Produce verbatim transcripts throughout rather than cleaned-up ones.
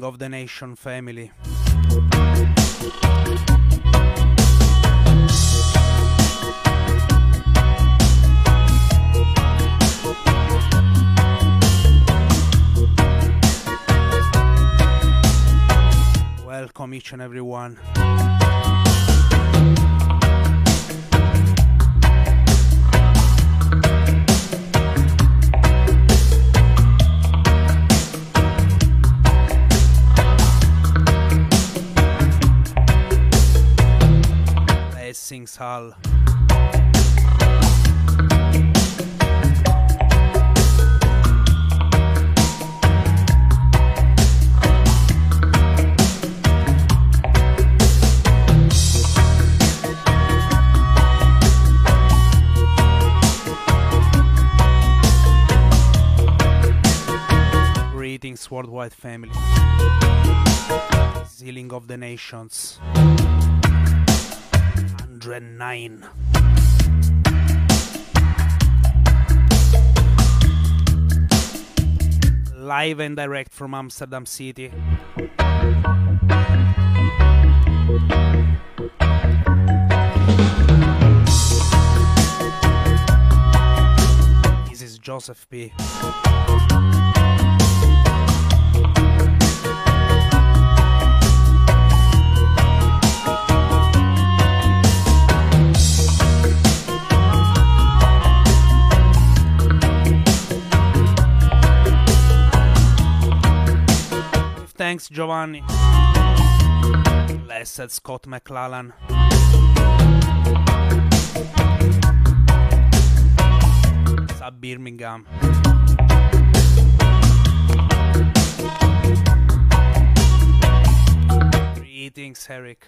Healing of the Nation family. Welcome each and every one. Blessings all. Greetings, worldwide family. Healing of the Nations. one hundred nine. Live and direct from Amsterdam City. This is Joseph P. Thanks, Giovanni. Blessed Scott McClellan. Sub Birmingham. Greetings, Eric.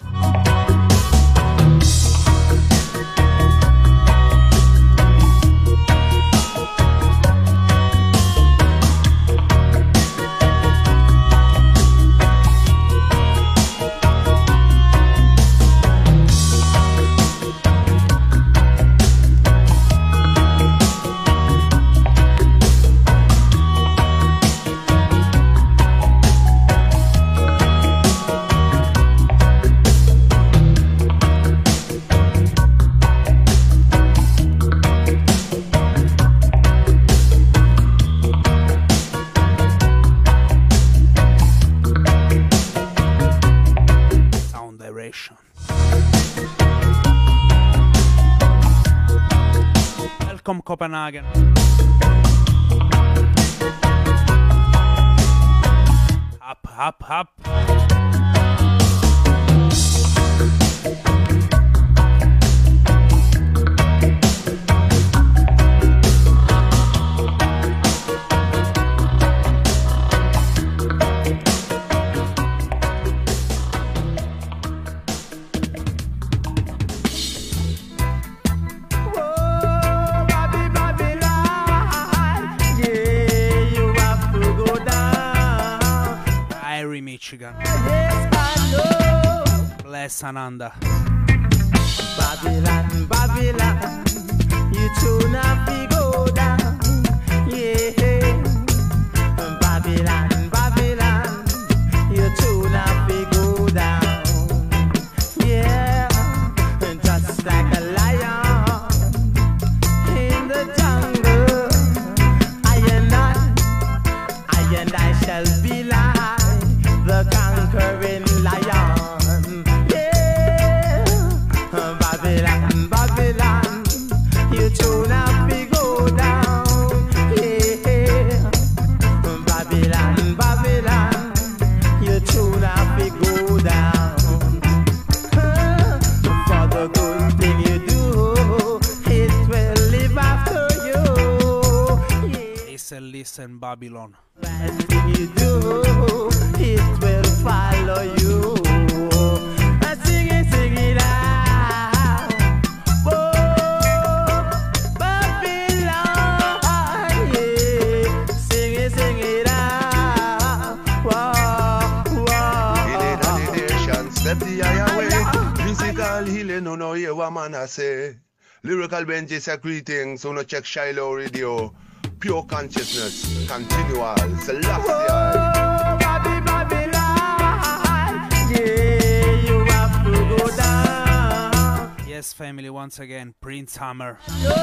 Welcome, Copenhagen. Up, up, up. Michigan. Bless Ananda. Babylon, Babylon, you too not be go down. Yeah. Babylon, Babylon, you too not be go down. Yeah. Just like a lion in the jungle, I and I, I and I shall be like the conquering lion, yeah. Babylon, Babylon, you too not be go down, yeah. Babylon, Babylon, you too not be go down. For the good thing you do, it will live after you, yeah. Listen, listen, Babylon. Bad thing you do, it will follow you. Sing it, sing it out. Oh, Babylon, yeah. Sing it, sing it out. Whoa, whoa. In the nation, step the higher way. Musical healing, no, no, hear what man I say. Lyrical Benji say greetings, so no check Shiloh Radio. Pure consciousness, continual, Celestial. Oh, Babylon. Yes, family, once again, Prince Hammer.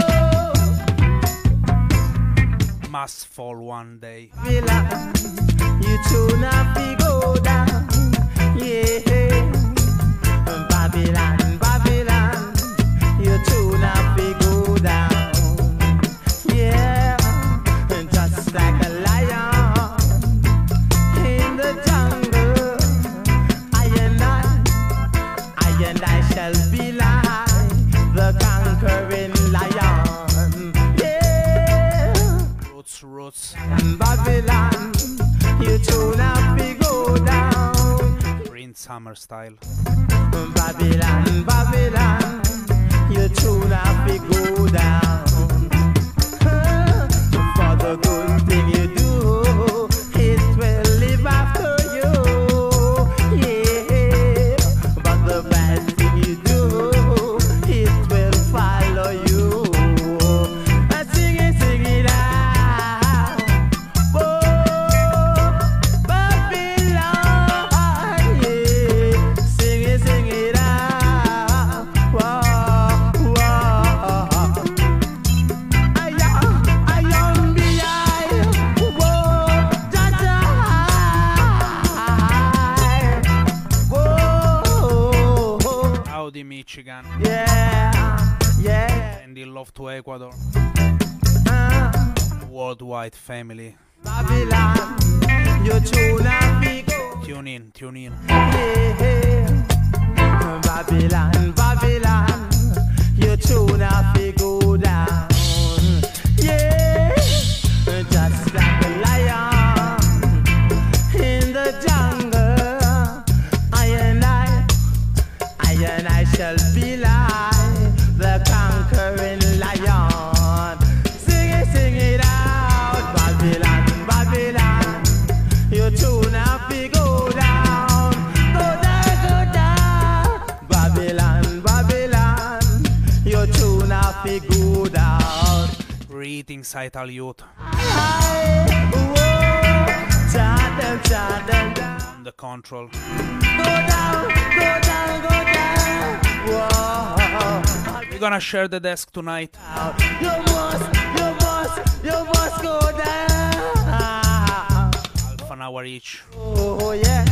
Must fall one day. Babylon, you tune up, we go down. Yeah. Babylon, Babylon, you tune up, we go down. Yeah. Just like a lion in the jungle, I and I, I and I shall be like the conquering lion. Yeah. Roots, roots. Babylon, you tune up, we go down. Prince Hammer style. Babylon, Babylon, you tune up, we go down. For the good thing you do, it will live after you. Yeah, but the bad thing you do, it will follow you. And sing it, sing it out. Oh, Babylon, yeah. Sing it, sing it out. Whoa, whoa. I am, I am behind. Whoa, Jaja. Whoa, Howdy, Michigan. yeah, yeah. And in love to Ecuador. Uh, Worldwide family. Babylon, you tune up, we go. Tune in, tune in. Yeah. Babylon, Babylon, you tune up, we go down. Yeah, just like a lion in the jungle. I and I, I and I shall be like the conquering lion. Sing it, sing it out. Babylon, Babylon, you tune up, we go down. Go down, go down. Babylon, Babylon, you tune up, we go down. Greetings, Ital youth. Aye, whoa, cha-dum, cha-dum, down. On the control. Go down, go down, go down. Whoa. We're gonna share the desk tonight. You must, you must, you must go down. Half an hour each. Oh yeah.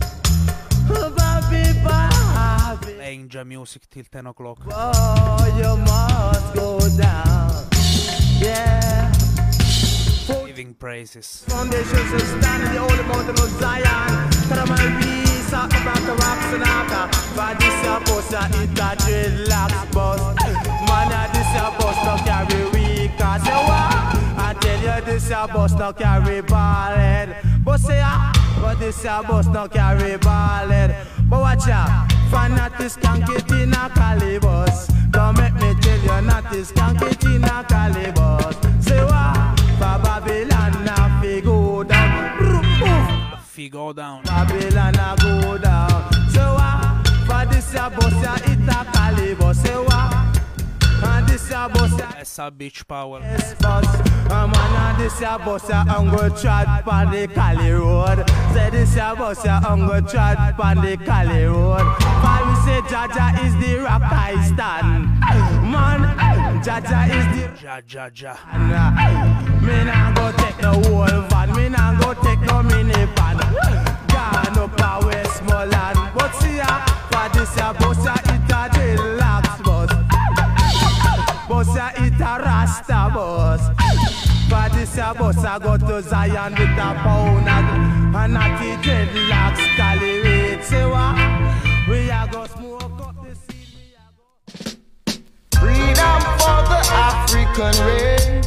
Bobby, Bobby. Playing jam music till ten o'clock. Oh, you must go down. Yeah. Giving praises. Foundations will stand in the holy mountain of Zion. Caramel peace, up about the rocks and after. But this your post, it a dreadlocks bust. Man, uh, this your bus no carry weak. Cause you what? I tell you, this your bus no carry ball head. But say, ah, but this your bus no carry ball head. But watch out, for not this skank it in a calibus. Don't make me tell you, not this skank it in a calibus. Say what? For Babylon now fi go down. Fi go down. Babylon a go down. So what? For this ya boss ya it a caliber. Say what? And this ya boss ya Essa beach power. yes boss. And man and this ya boss ya ungo trod pon the Cali road. Say this ya boss ya ungo trod pon the Cali road. For we say Jaja is the rock I stand. Man, Jaja is the Ja, ja, ja. me nah go take no whole van, me nah go take no minivan. Gone up a Westmoreland, but see ya, for this ya bus ya it a deluxe bus. Bus ya it a Rasta bus. For this ya bus I go to Zion with a pound and and not the dreadlocks Cali rate. Say what? We a go smoke up the seed. We a go. Freedom for the African race.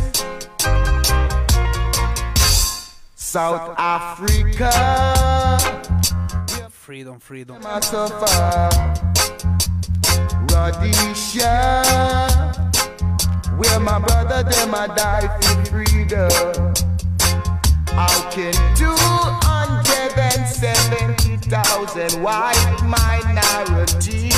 South Africa, Freedom, freedom. my suffer. Rhodesia, where my brother them a die for freedom. How can two hundred seventy thousand white minority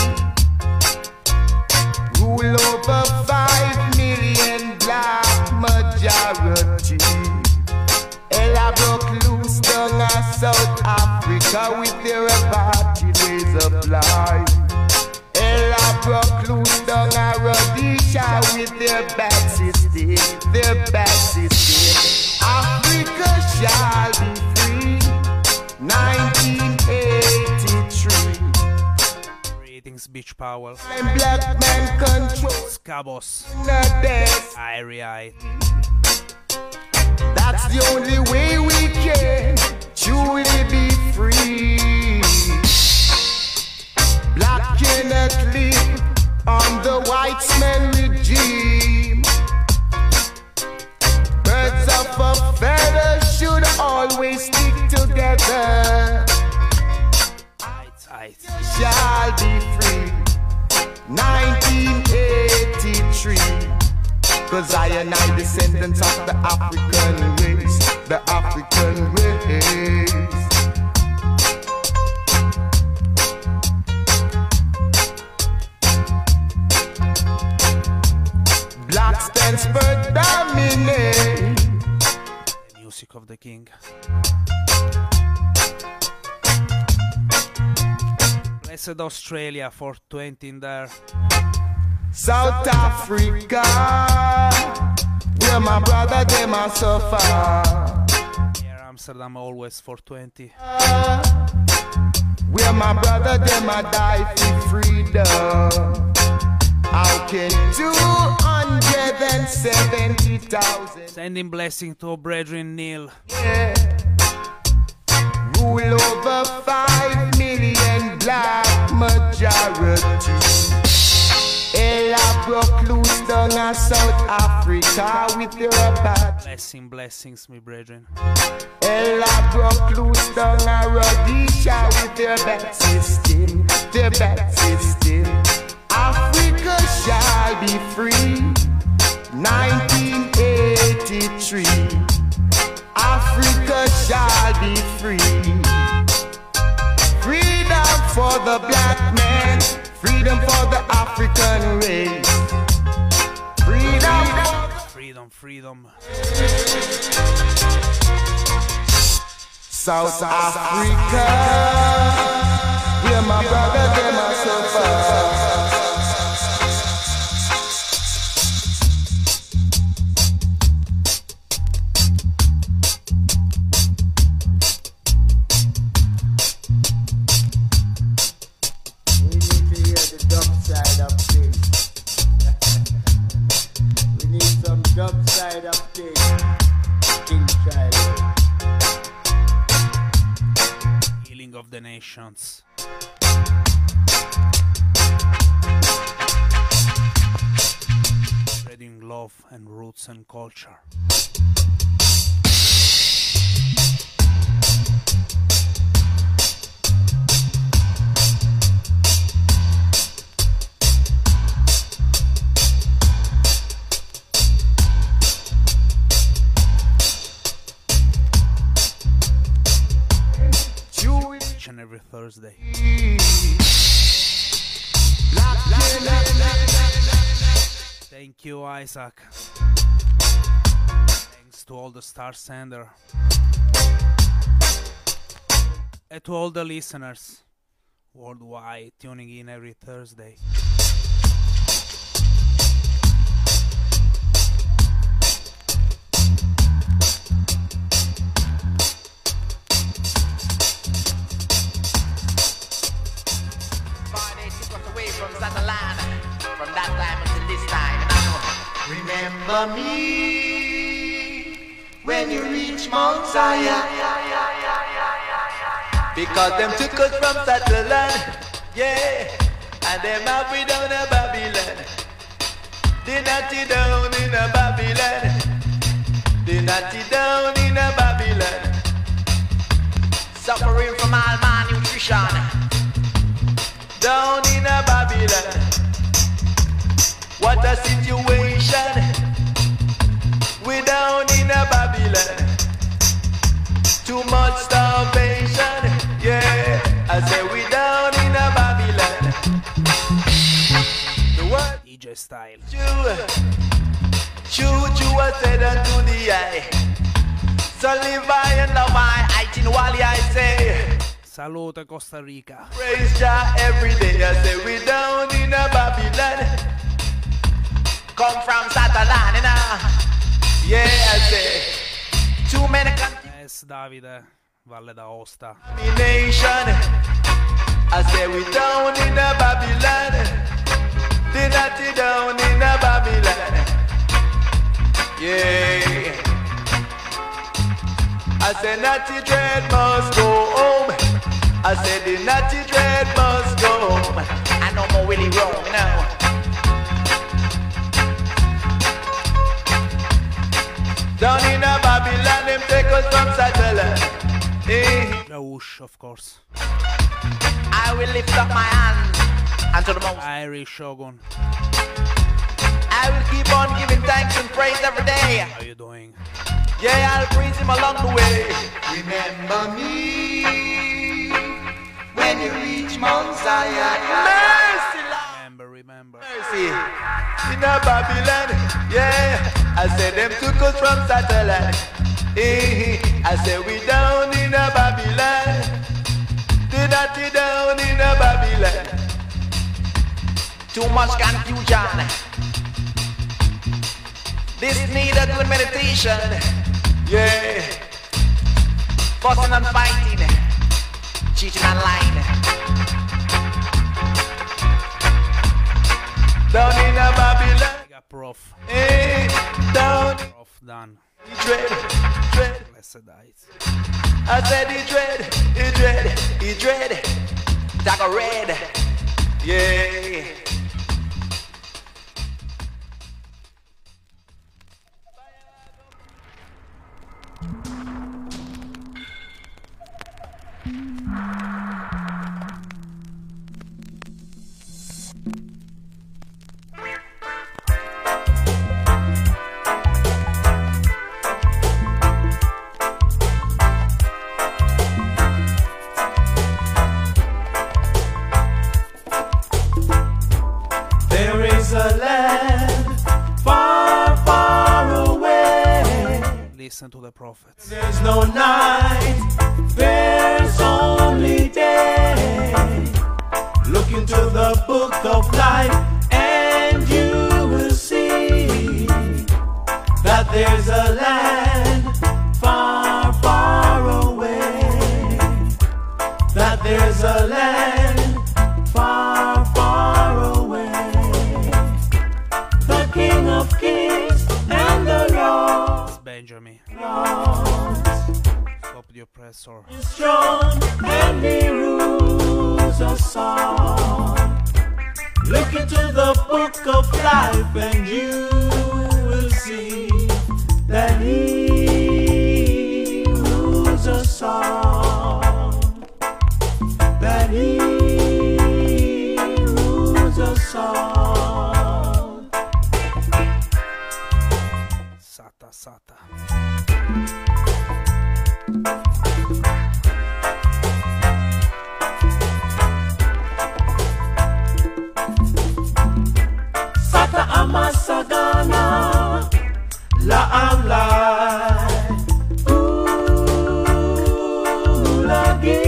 rule over five million black majority? Ella broke loose down in South Africa with their apartheid ways of life. Ella broke loose down a Rhodesia with their bad system, their bad system. Africa shall be free, nineteen eighty-three. Greetings, Beach Powell. And black man control Scabos. the death. Irie. That's the only way we can truly be free. Black cannot live on the white man regime. Birds of a feather should always stick together. Aight, aight. Shall be free, nineteen eighty-three. Cause I and I descendants of the African race, the African race. Black stands for dominate. The music of the king. Blessed Australia, four twenty in there. South Africa, where my brother them a suffer. Here Amsterdam, always four twenty. Where my brother them a die for freedom. How can two hundred seventy thousand Sending blessing to brethren Neil. yeah, rule over five million black majority? Ella broke loose down a South Africa with your bad. Blessing, blessings, me brethren. Ella broke loose down a Rhodesia with their bad system, their bad system. Africa shall be free, nineteen eighty-three. Africa shall be free. Freedom for the black man, freedom for the African race. Freedom. Freedom, freedom. South Africa, where my brother them are suffer. We need to hear the dub side of things. We need some dub side of things. King child. Healing of the nations. Spreading love and roots and culture. Each and every Thursday. Thank you, Isaac. Thanks to all the Star Sender. And to all the listeners worldwide tuning in every Thursday. From Sutherland, from that time until this time, and I know. Remember me when you reach Mount Zion, because them took us from Sutherland, yeah, and them have we down in Babylon. They natty down in a Babylon. They natty down in a Babylon. Suffering from all malnutrition. Down in a Babylon. What a situation. We down in a Babylon. Too much starvation. Yeah, I say we down in a Babylon. The word D J style. Chew, chew, chew, I said unto the eye. So live I and love I, I tin wally I say. Salute Costa Rica. Praise Jah every day. I say we down in a Babylon. Come from Satalan, you know. Yeah, I say too many Yes, Davide, Valle d'Aosta. nation. I say we down in a Babylon. The natty down in a Babylon. Yeah. I say natty dread must go home. I say the natty dread must go home. I know more Willie wrong now. Down in a Babylon, them take us from satellite. Eh. The Whoosh, of course. I will lift up my hand unto the most. Irish Shogun. I will keep on giving thanks and praise every day. How you doing? Yeah, I'll praise him along the way. Remember me when you reach Mount Zion. Mercy, Lord. Remember, remember. Mercy. In a Babylon, yeah. I said them took us from satellite. Eh, I said we down in a Babylon. The natty down in a Babylon. Too much confusion. This need a good meditation. Yeah. Fussing and fighting. Cheating online. Down in a Babylon. I got Prof. Eh, down. Prof done. He dread, dread. Blessed eyes. I said he dread, he dread, he dread. Like a red. Yeah. There is a land far, far away. Listen to the prophets. There's no night, there's only day. Look into the book of life and you will see that there's a land far, far away. That there's a land far, far away. The King of Kings and the Lord It's Benjamin. Lords Stop the oppressor. is strong and he rules us all. Look into the book of life and you will see that he rules us all. That he rules us all. Sata, Sata. Sata amasagana la amlai ulagi.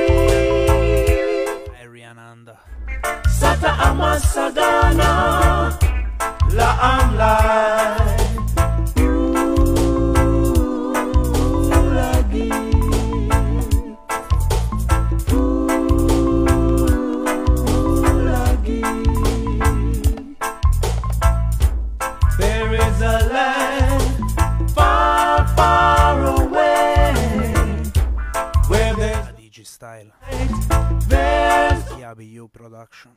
Ariananda. Sata amasagana la amlai ulagi. Ulagi. There is a land far, far away where there's A Digi Style. there's K B U production.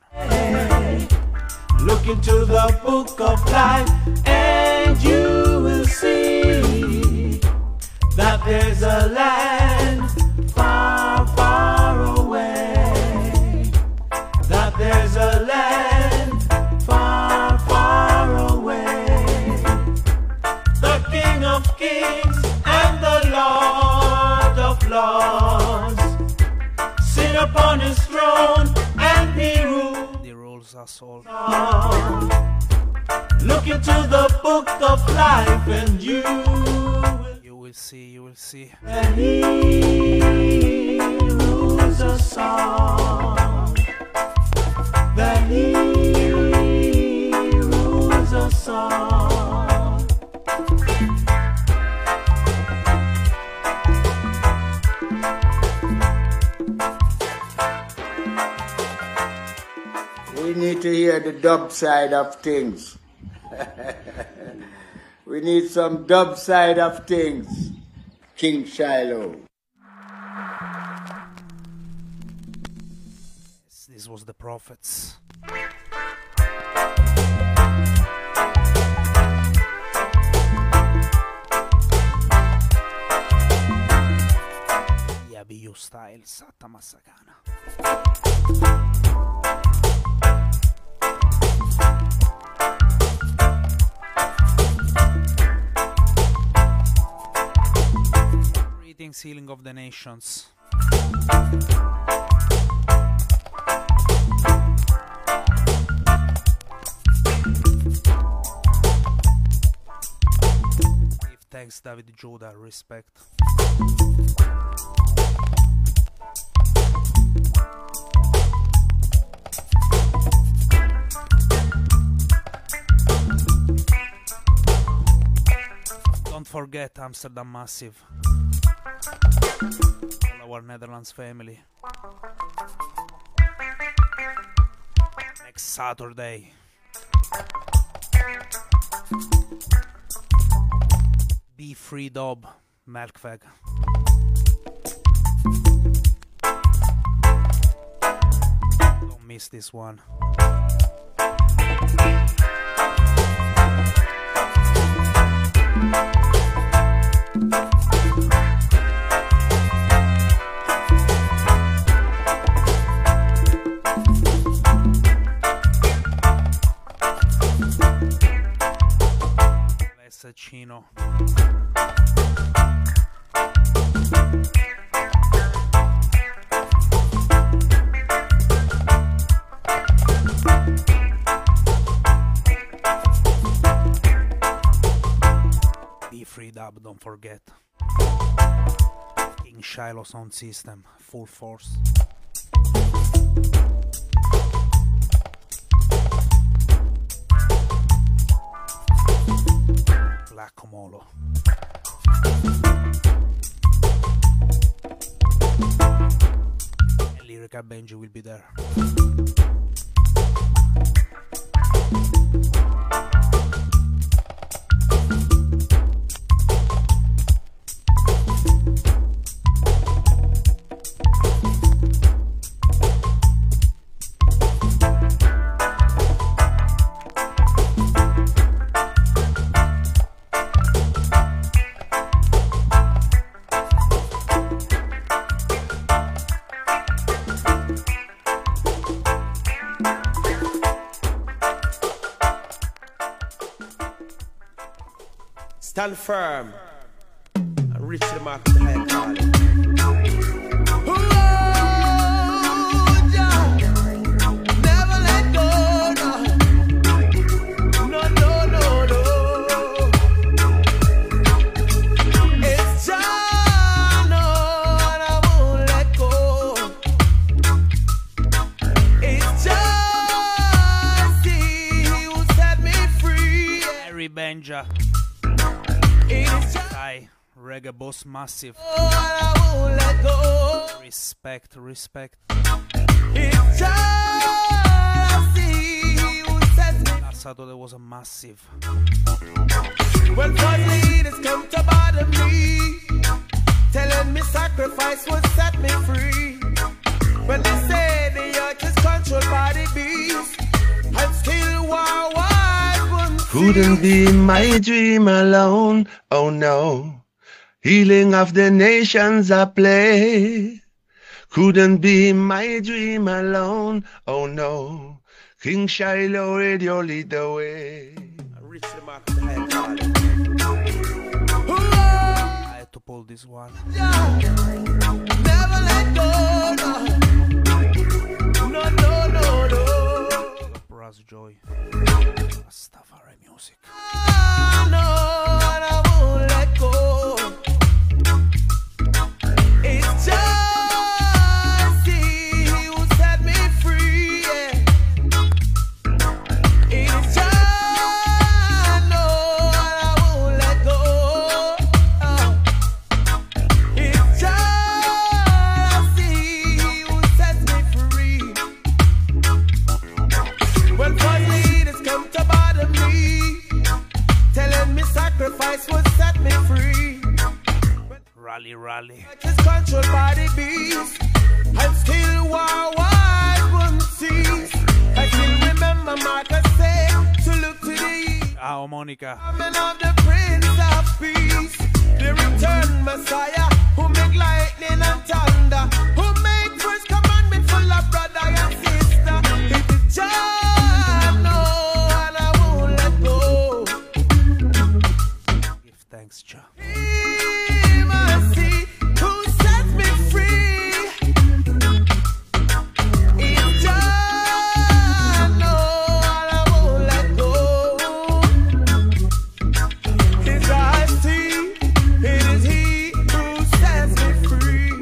Look into the book of life and you will see that there's a land far, far away. That there's a land far, far away. The King of Kings and the Lord of Lords sit upon his throne and he rules. The rules us all. Look into the book of life and you will You will see, you will see. and he rules we need to hear the dub side of things. We need some dub side of things. King Shiloh. This was the Prophets. Yabiyu style, Sata Masakana. Greetings, Healing of the Nations. Give thanks, David Judah, respect. Don't forget Amsterdam Massive. All our Netherlands family. Next Saturday. Be Free Dub, Melkweg. Don't miss this one. Chino. Be Free Dub, don't forget. King Shiloh sound system, full force. Comolo. And Lyrical Benji will be there. Stand firm and reach the mark of the high calling. Never let go, no, no, no, no, no. It's Jah, no, and I won't let go. It's Jah, see, who set me free. Harry Benja. Hi, Reggae Boss Massive. Oh, respect, respect. Last Saturday was a massive. When foreign leaders come to bother me, telling me sacrifice will set me free. When they say the earth is controlled by the beast, and still war wide wouldn't Couldn't be my dream alone, oh no. Healing of the nations I play. Couldn't be my dream alone, oh no. King Shiloh Radio lead the way. I reach the mark of the high calling. I had to pull this one. Never let go, no, no, no, no, no. Brass Joy. Rastafari music. I know, and I won't let go. It's just He who set me free. Yeah. It's just I know, and I won't let go. Oh. It's just Monica. Coming of the Prince of Peace, the return Messiah, who make lightning and thunder, who make first commandment full of brother and sister. It is Jah, no, and I won't let go. Give thanks, Jah. He must see who set me free. It's Jah, no, and I won't let go. His eyes see, it is He who sets me free.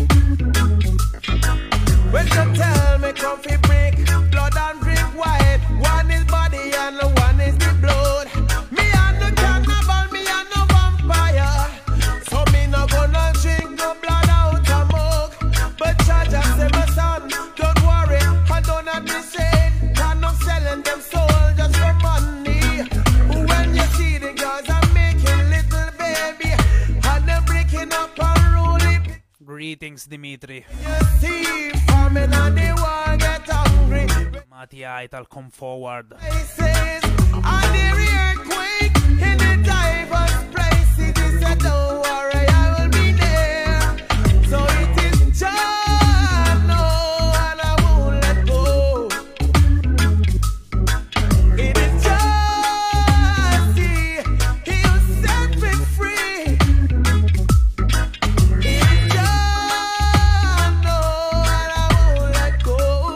When you tell me comfy break, blood and drink wine, one is body and the one is the blood. Me and the cannibal, me and the vampire. So me no gonna drink no blood out of mug. But Jah Jah say, my son, don't worry, I don't have the shame. I'm not selling them soul just for money. When you see the girls are making little baby, and they're breaking up and rolling. Greetings, Dimitri. You see, famine and they won't get hungry. Mattia Ital, come forward. Places, and the earthquake in the diverse places. He said, don't worry, I will be there. So it is Jah, no, and I won't let go. It is Jah, see, He will set me free. It is Jah, no, and I won't let go.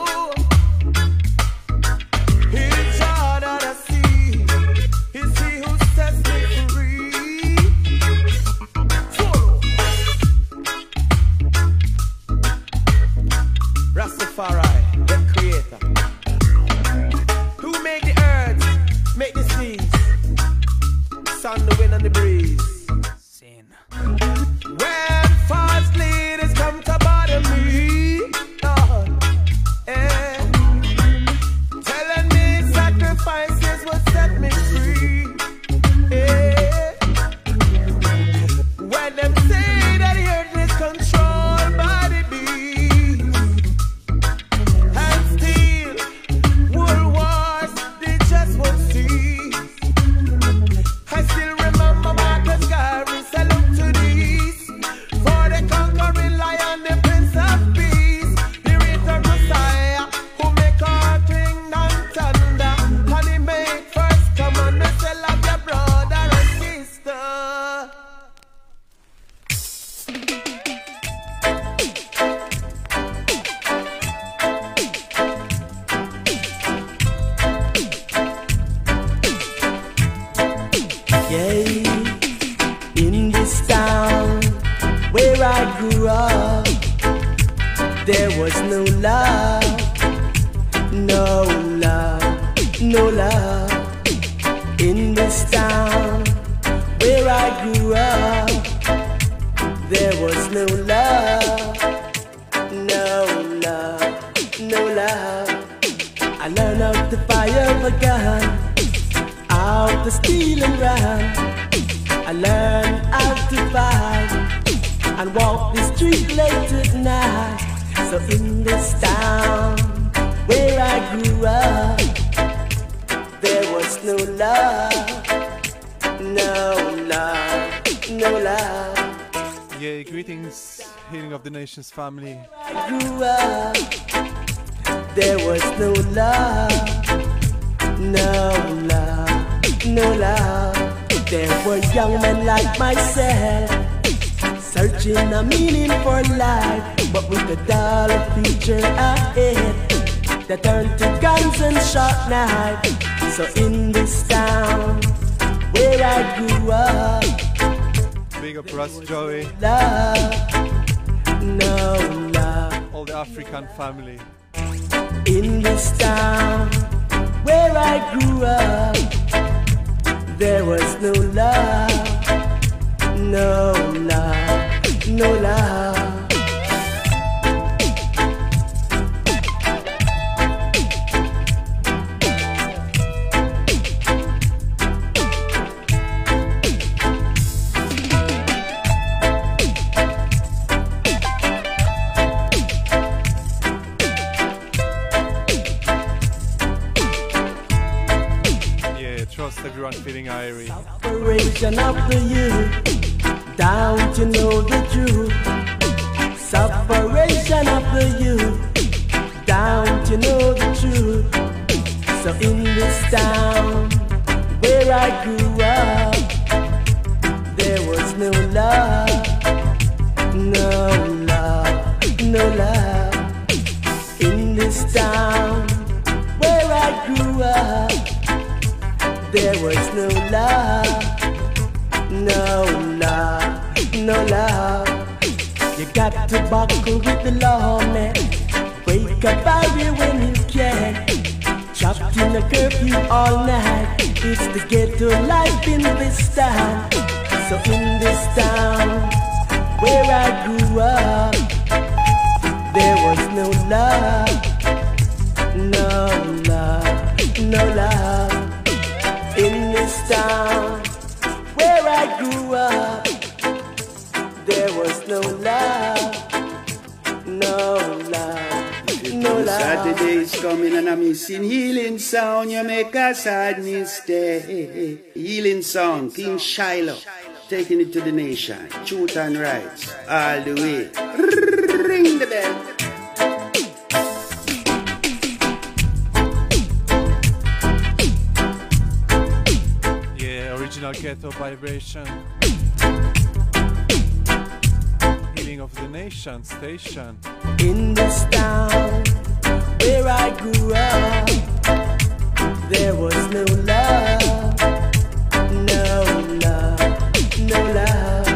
It's Jah that I see. It's He who sets me free. Follow. Rastafari, the creator. Who make the earth, make the seas, sun, the wind, and the breeze. Sin. When false leaders come to bother me, Lord, eh, telling me sacrifices will set me free. Eh, when them say that the earth is controlled by the beast, and still world wars they just won't cease. I still remember Marcus Garvey said, look to the east for the conquering lion, the Prince of Peace, the return Messiah, who make all things and thunder, and He make first commandment, say love your brother and sister. Yeah, in this town where I grew up, there was no love, no love, no love. In this town where I grew up, there was no love, no love, no love. I learned how to fire a gun, how to steal and run. I learned how to fight and walk the street late at night. So in this town where I grew up, there was no love, no love, no love. Yeah, greetings, Healing of the Nations family. I grew up, there was no love, no love, no love. There were young men like myself, searching a meaning for life, but with a dull future ahead, they turned to guns and sharp knives. So in this town where I grew up, Big up Russ, Joey, love, no love. all the African family. In this town where I grew up, there was no love, no love, no love. Trust everyone feeling Irie. Separation of the youth, down to know the truth. Separation of the youth, down to know the truth. So in this town where I grew up, there was no love, no love, no love. In this town where I grew up, there was no love, no love, no love. You got to buckle with the law, man. Wake up early when you can. Trapped in a curfew all night. It's the ghetto life in this town. So in this town where I grew up, there was no love, no love, no love. In this town where I grew up, there was no love, no love, no love. Saturday's coming and I'm missing healing sound. You make a sad mistake. Healing sound, King Shiloh, taking it to the nation. Truth and rights, all the way. Ring the bell. Original ghetto vibration. Healing of the nation station. In this town where I grew up, there was no love, no love, no love.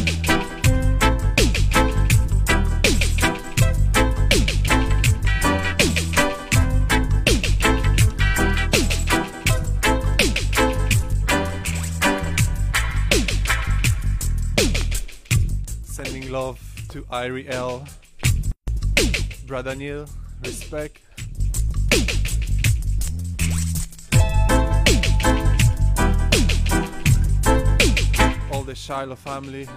Sending love to Irie L, Brother Neil, respect. All the Shiloh family.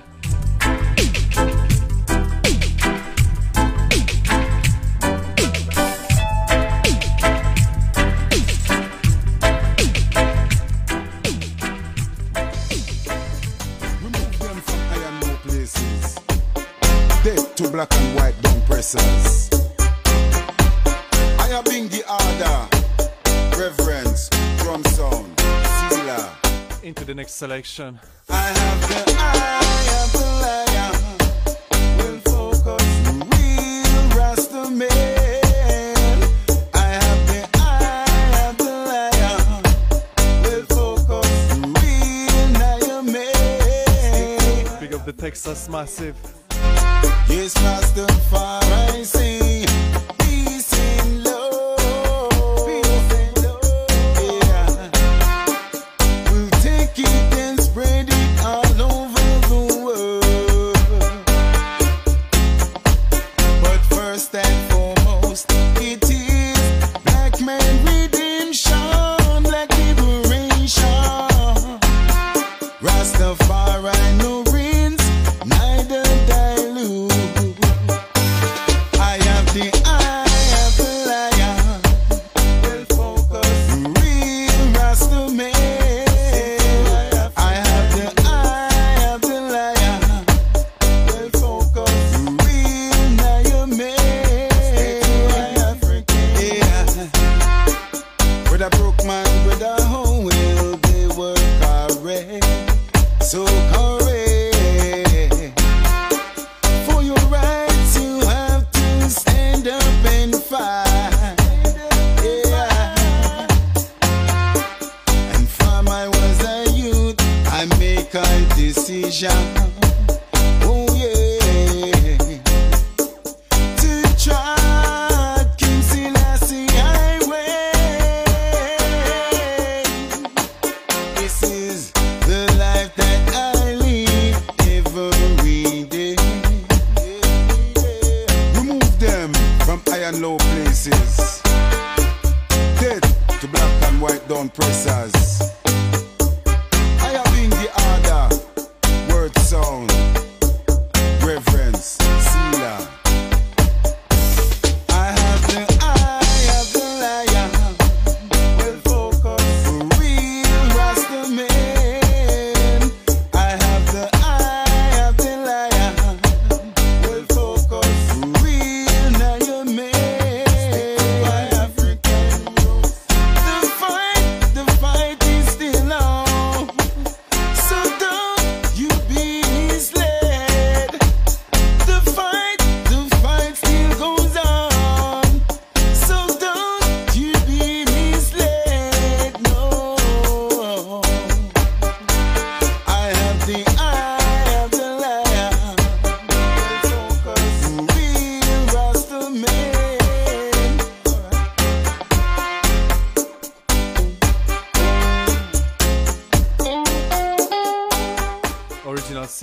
To black and white down pressers. I have been the order, reverence, drum sound, Sila. Into the next selection. I have the eye of the lion, will focus, real Rasta man. I have the eye of the lion, will focus, real Naya man. Big up the Texas Massive. Yes, Rastafari, say peace and love, peace and love. Yeah, we'll take it and spread it all over the world. But first and foremost, it is black man redemption, black liberation. Rastafari no rings, neither dilute. So correct. For your rights you have to stand up and fight. Yeah. And from I was a youth, I make a decision. Oh yeah. To try King Selassie highway. This is the life that I live every day. Remove them from high and low places. Dead to black and white down pressers. I have been the order, word sound, reverence, Sila. I have the eye of the lion, well focused, for real Rasta man.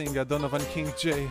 singer Donovan King J.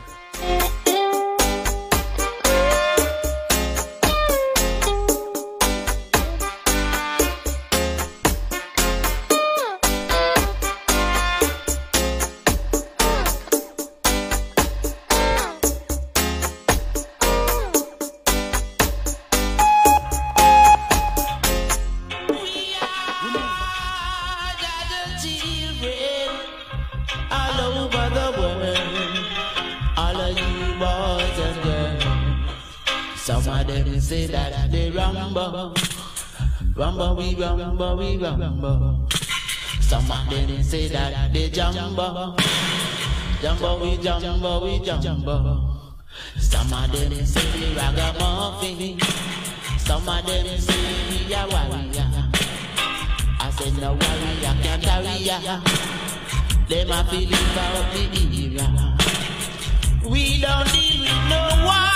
Say that they rumble, rumble, we rumble, we rumble. Some of them say that they jumbo, jumbo, we jumbo, we jumbo. Some of them say we ragamuffin, some of them say we a warrior. I said no warrior can't carry ya. Them a feel about the era. We don't deal with no war.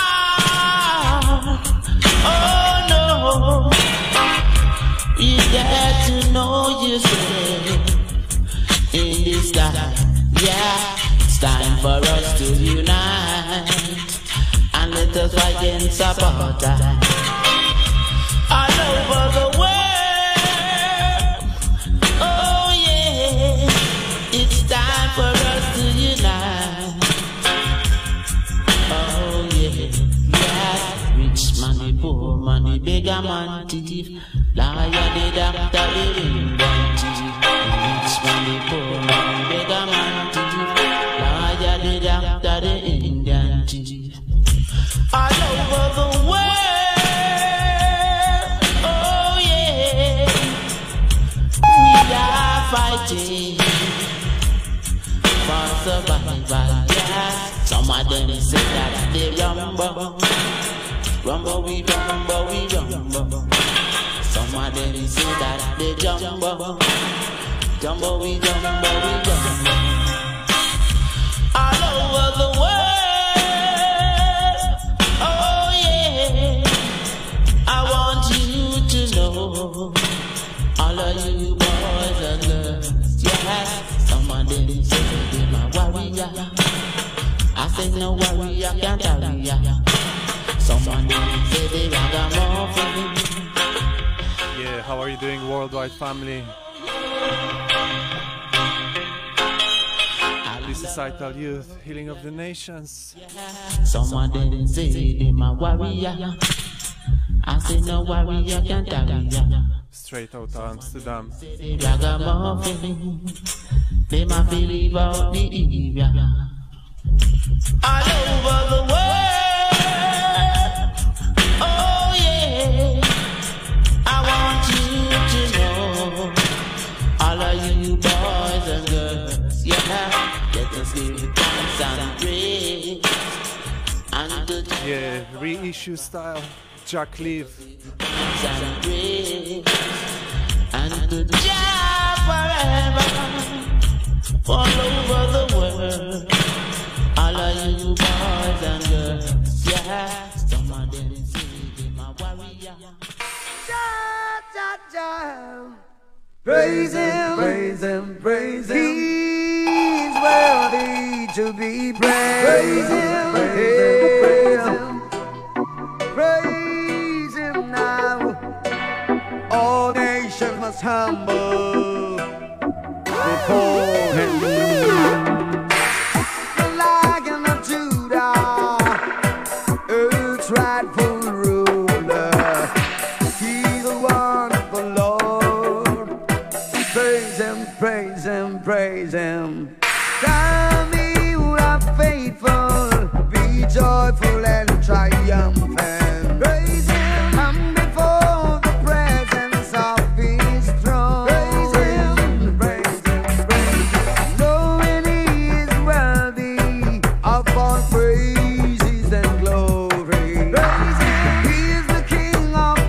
Oh no, you got to know yourself in this time. Yeah, it's time for us to unite and let us fight against apartheid all over the world. Oh yeah, it's time for us to unite. Oh yeah. Money, poor money, beggar man, thief. Liar, the doctor, the Indian thief. Rich money, poor money, beggar man, thief. Liar, the doctor, the Indian thief. All over the world, oh yeah, we are fighting for survival. Yeah, some of them say that they rumble. Rumble, we rumble, we rumble. Some of them say that they jumbo. Jumbo, we jumbo, we jumbo. All over the world, oh yeah. I want you to know, all of you boys and girls, yeah. Some of them say they're my warrior. I say no warrior can't carry ya. Someone say they ragamuffin. Yeah, how are you doing, worldwide family? This is Ital Youth, Healing of the Nations. Someone didn't say they my warrior. I say no warrior can't carry ya. Straight out of Amsterdam. They ragamuffin. They my believe out the area. All over the world. Oh yeah, I want you to know, all of you boys and girls, yeah, let us give thanks and praise. And to yeah, reissue style, Jack Leave. Thanks and praise. And to Jah forever, all over the world, all of you boys and girls, yeah. Praise him, praise him, praise him. He's worthy to be praised. Praise him, praise him, praise him now. All nations must humble before him. The Lion of Judah, earth's rightful ruler. He's the one of the Lord. Praise him, praise him, praise him. Come ye who are faithful, be joyful and triumphant. Praise him, come before the presence of his throne. Praise him, praise him, praise him. Knowing he is worthy of all praises and glory. Praise him, he is the King of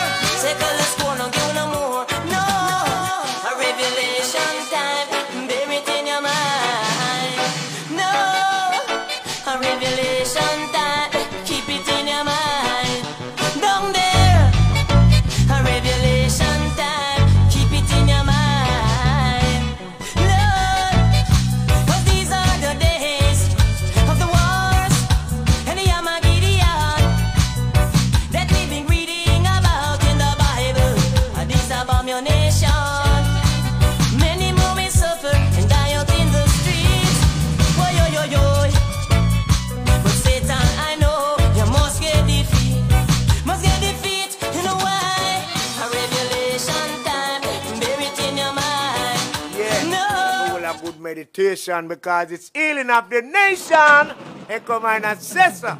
meditation because it's healing of the nation. Echo mine assessor.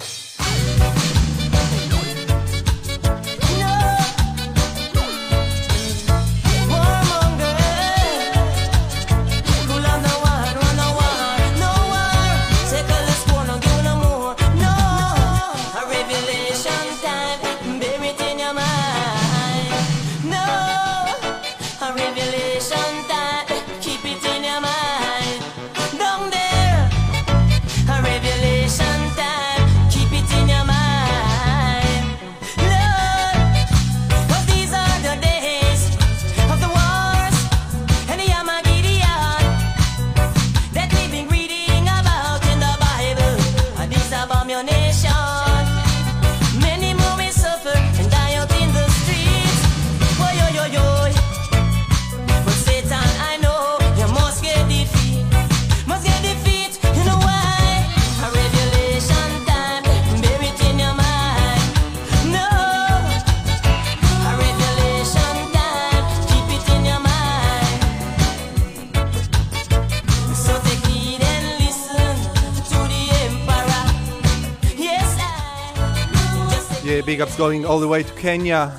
Big ups going all the way to Kenya.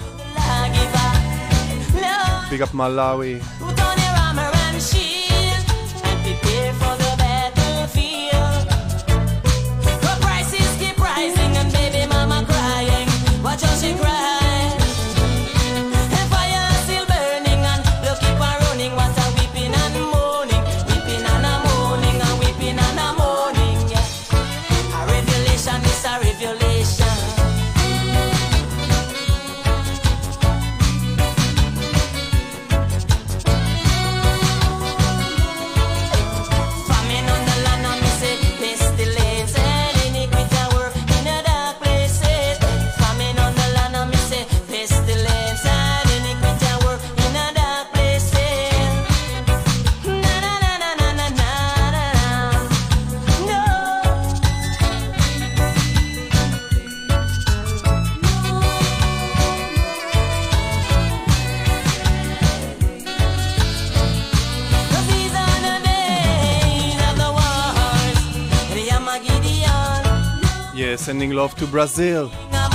Big up Malawi. Sending love to Brazil.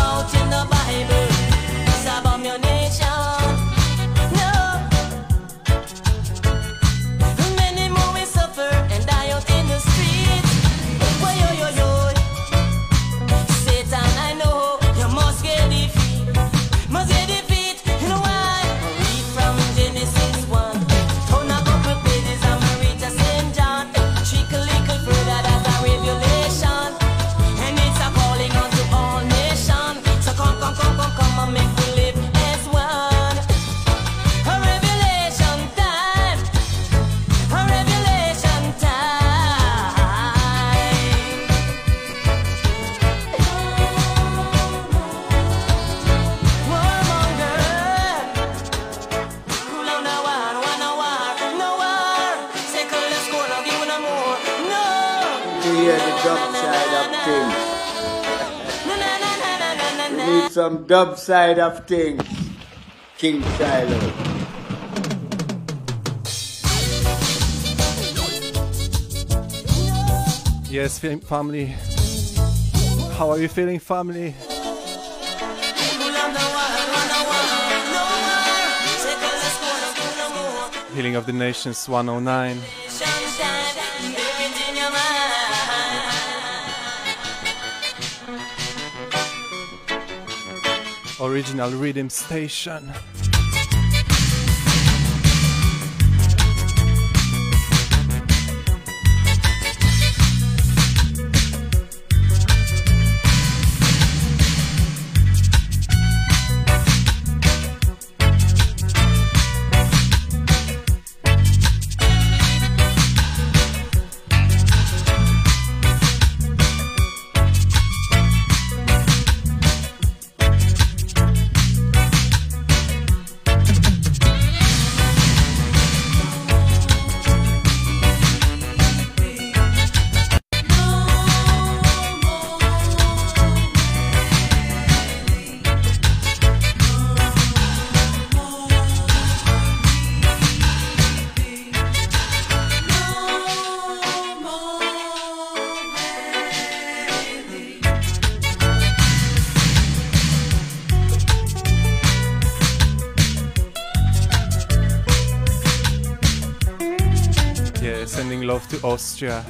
Some dub side of things, King Shiloh. Yes, family. How are you feeling, family? Healing of the Nations one oh nine. Original Rhythm Station. love to Austria.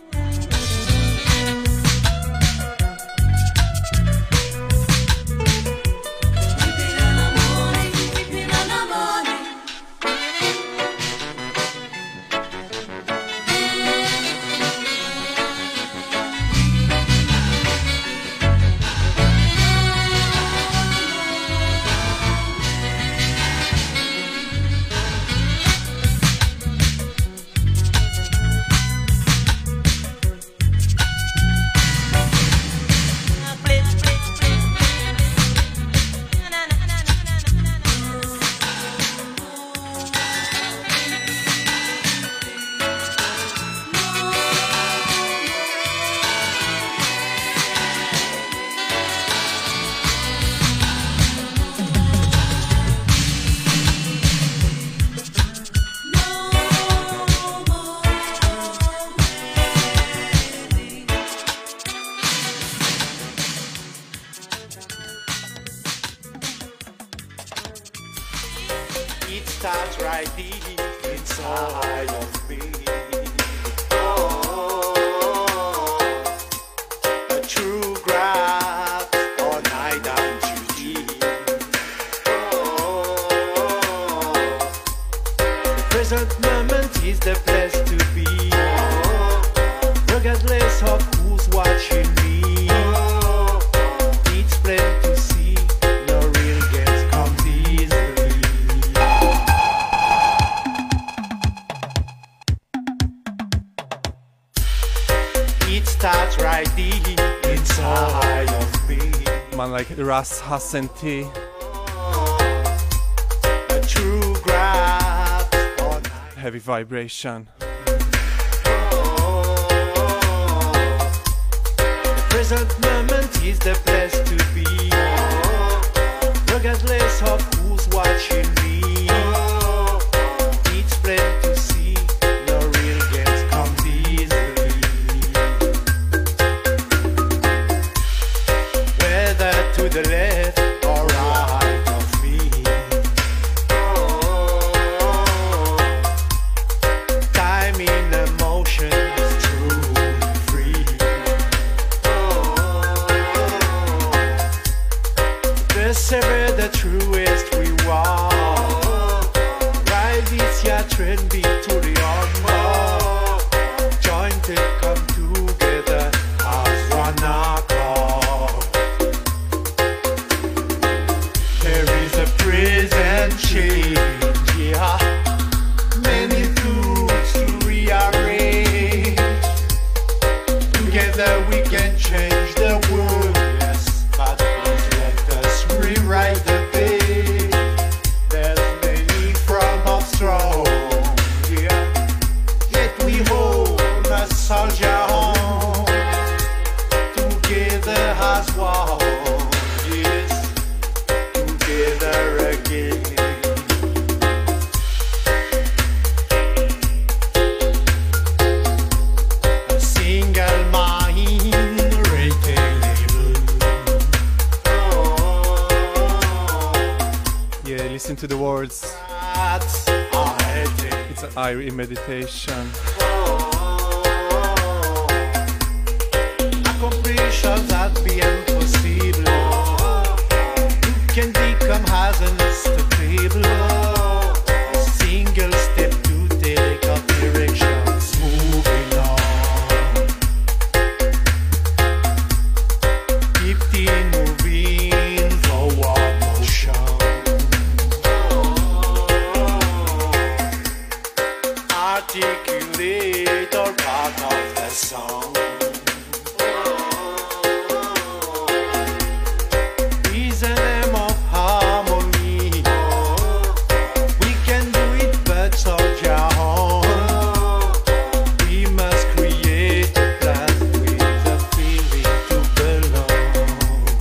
It starts right deep inside of me. Oh, a true grasp all night down to deep. Oh, the present moment is the place to be, regardless of who's watching me. It's plain to see, no real gains come easily. It starts right deep inside of me. Man like Ras Hassanti. A true grasp on Heavy vibration. the present moment is the place to be, regardless of who's watching me. It's plain to see, no real gains come easily. Whether to the left or right of me. Time in emotion is truly free. Persever the truest reward. Ride this your trend beat to the onboard. Join to come together as one accord. There is a present change, yeah. Many tools to rearrange. Together we can change the world, yes. But please let us rewrite the page. There's many from up strong, yeah. Yet we hold a soldier home. Together as one, yes. Together again. A single mind retainable. Yeah, listen to the words. That's our headache. It's an Irie meditation. Accomplishments that be impossible. You can become as unstable. A single step to take up directions, moving on. Keep the moving forward motion. Articulate or part of the song. Rhythm of harmony. We can do it, but soldier on. We must create a plan with a feeling to belong.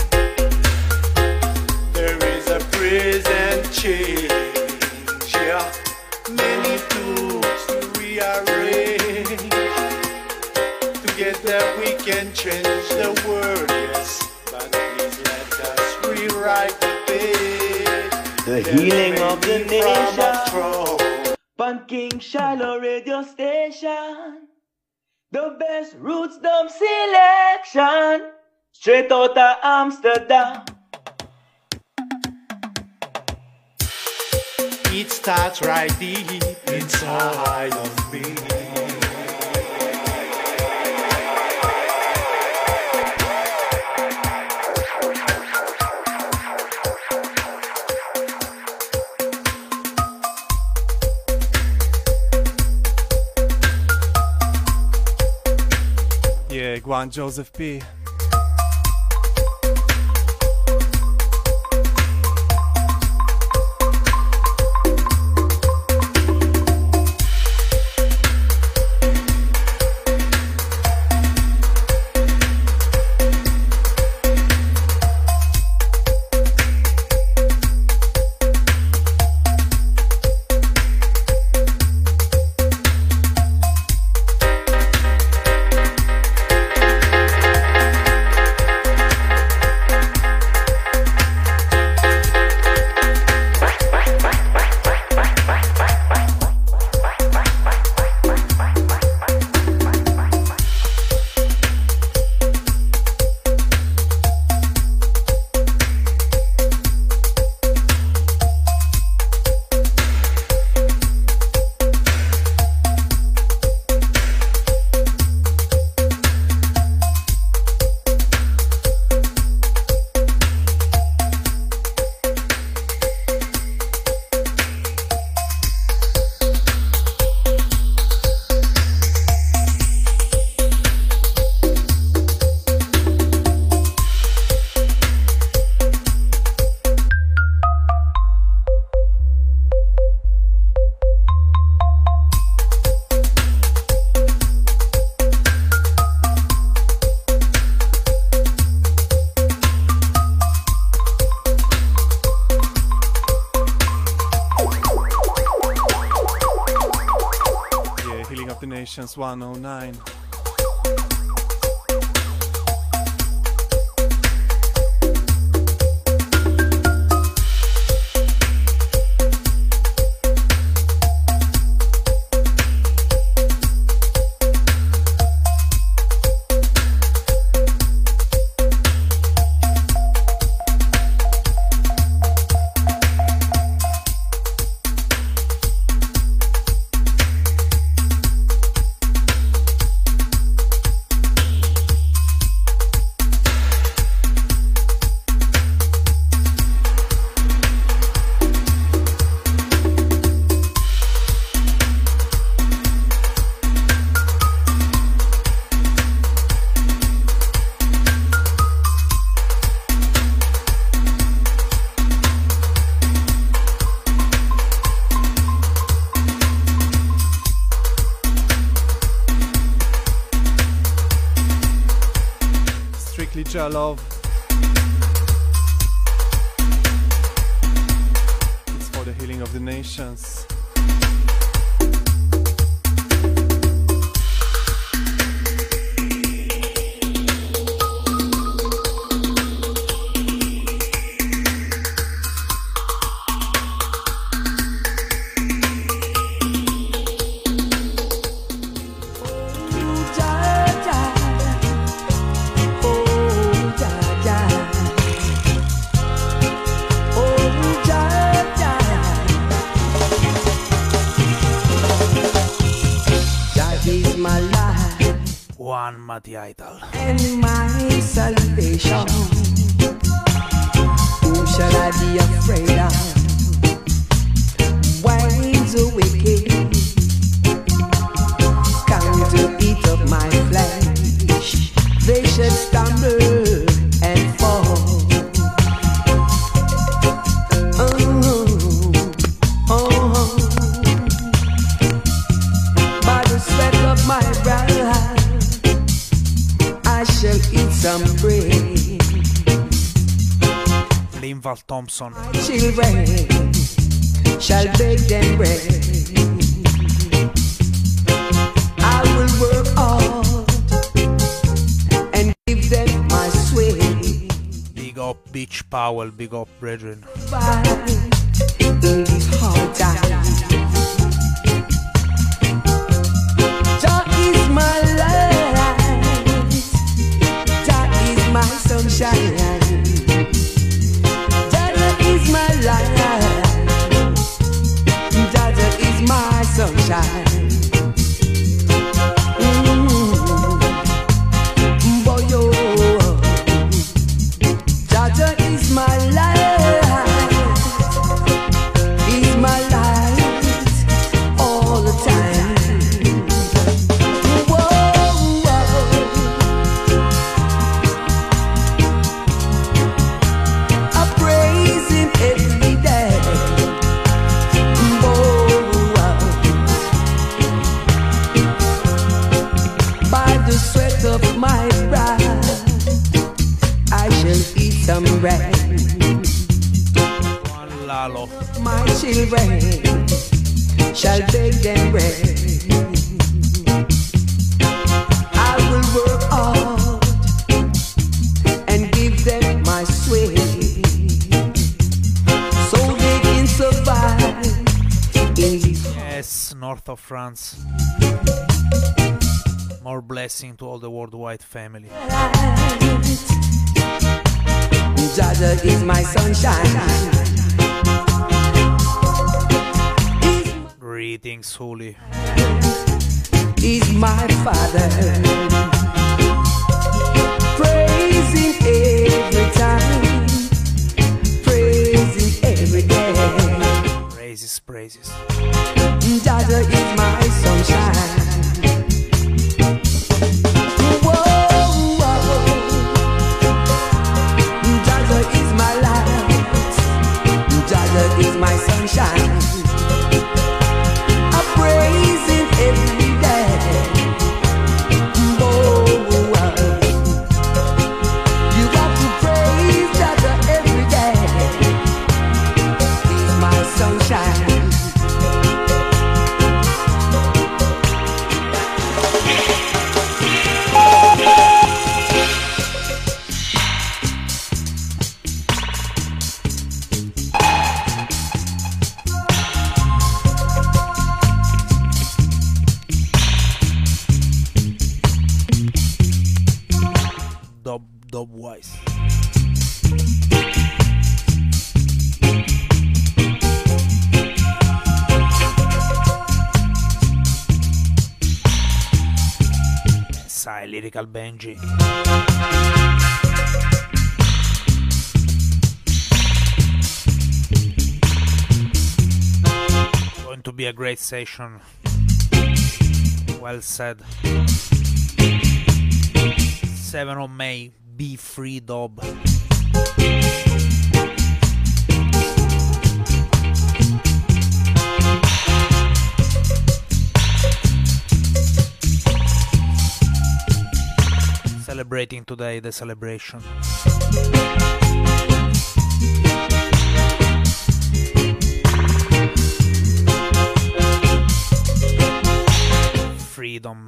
There is a present change, yeah. Many tools to rearrange. Together we can change the world, yes. But please let us rewrite the page. The healing of the Many from up nation. strong. Pan King Shiloh radio station. The best roots dub selection, straight out of Amsterdam. It starts right deep inside of me. Yeah, Guan Joseph P. one oh nine. Jah Love. It's for the healing of the nations. The idol and my salvation. Whom shall I be afraid of? Winds the wicked come to eat up my flesh. They shall stumble and fall. Oh, oh, by the sweat of my brow I shall eat some bread. Linval Thompson. My children shall beg them bread. I will work hard and give them my sweat. Big up Beach Powell, big up brethren. In these hard times, Jah is my life. sunshine. Jaja is my light. Jaja is my sunshine. Mm-hmm. Boy, yo. Jaja is my light. He's my light all the time. Whoa, whoa. I praise him every day. Whoa, whoa. By the sweat of my brow, I shall eat some bread. Lalo. My children shall beg them bread. I will work hard and give them my sweat, so they can survive in this. Yes, north of France. More blessing to all the worldwide family. Jaja is my sunshine. Greetings, Holy. He's my father. Praise him every time. Praise him every day. Praises, praises. Jaja is my sunshine. Whoa, whoa. Jaja is my light. Jaja is my sunshine. I praise him every day. Whoa, whoa. You got to praise Jaja every day. He's my sunshine. Dub, dub wise. Sai, Lyrical Benji. Going to be a great session. Well said. seventh of May, Be Free Dub. Celebrating today the celebration. Freedom.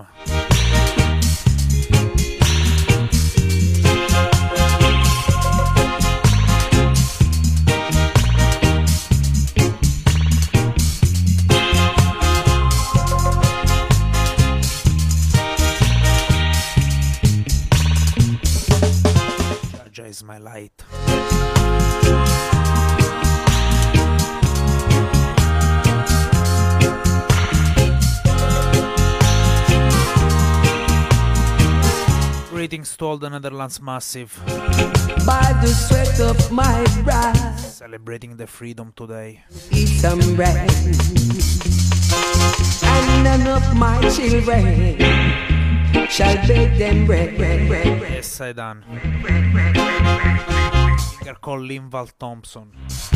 Jaja is my light. Greetings to all the Netherlands Massive. By the sweat of my brow, celebrating the freedom today. Eat some bread, and none of my children shall beg them bread, bread, bread, bread. Yes, I done. Singer called Linval Thompson.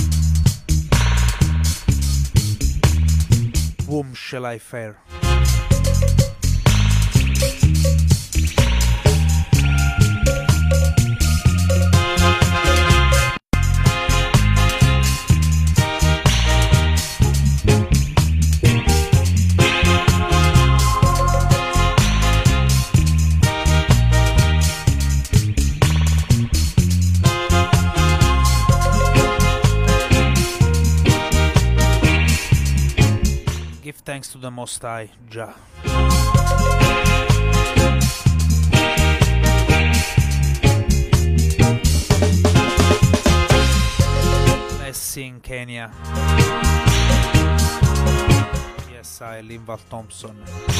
Whom shall I fare? Give thanks to the Most High, Jah. in Kenya. Yes, I Linval Thompson.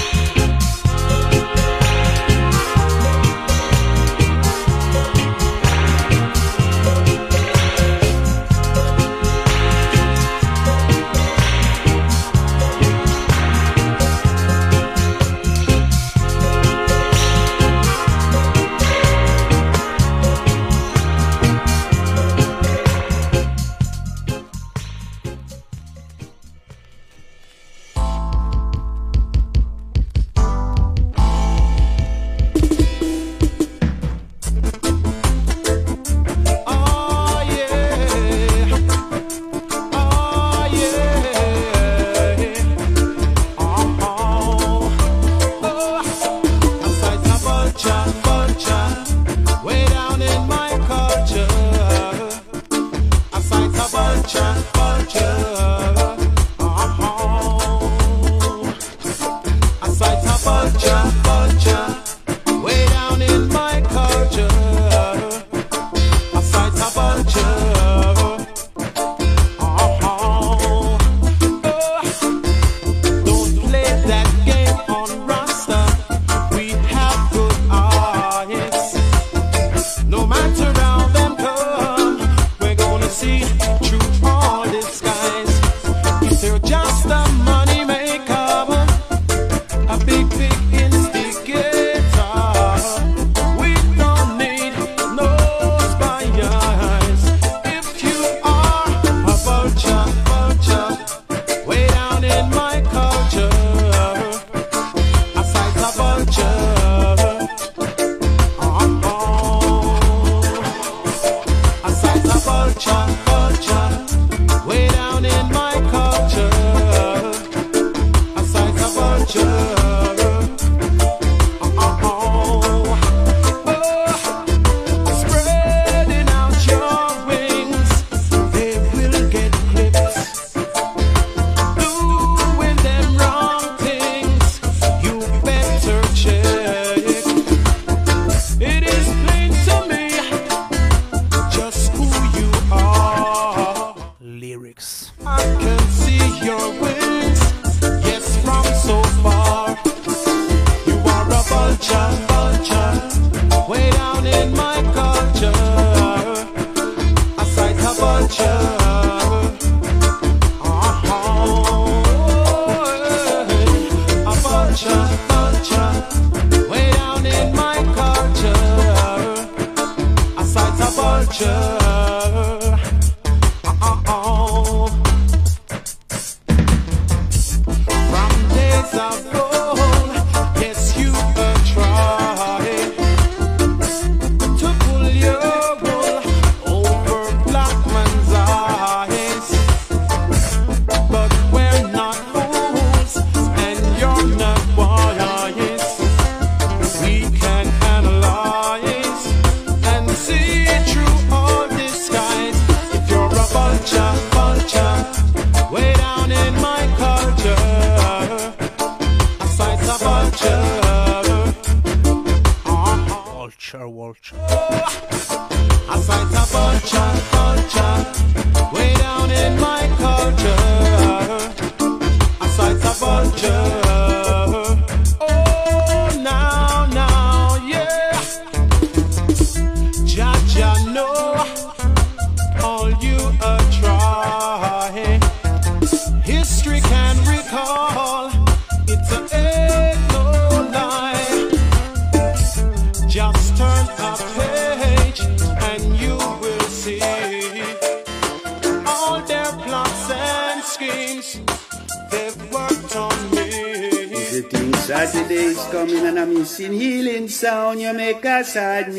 Saturday's coming and I'm missing healing sound. You make a sad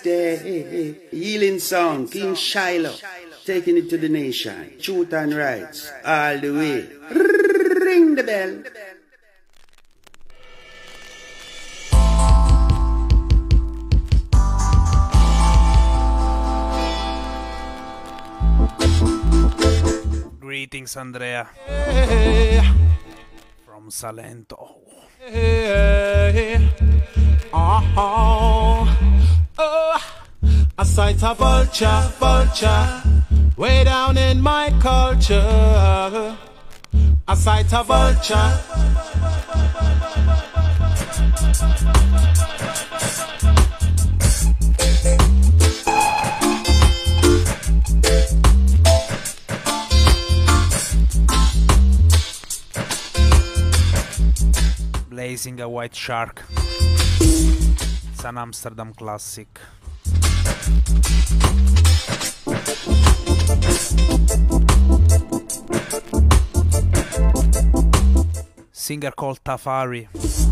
mistake. Healing song, King Shiloh, taking it to the nation. Truth and rights, all the way. Ring the bell. Greetings, Andrea. From Salento. Hey, oh, oh, a sight of vulture, vulture, Way down in my culture, a sight of vulture. Blazing a White Shark. It's an Amsterdam classic. Singer called Tafari.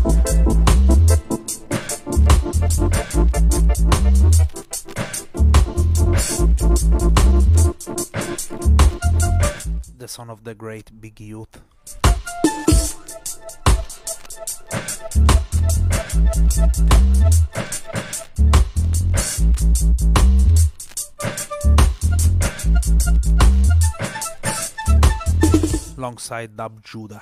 The son of the great Big Youth. Alongside Dub Judah.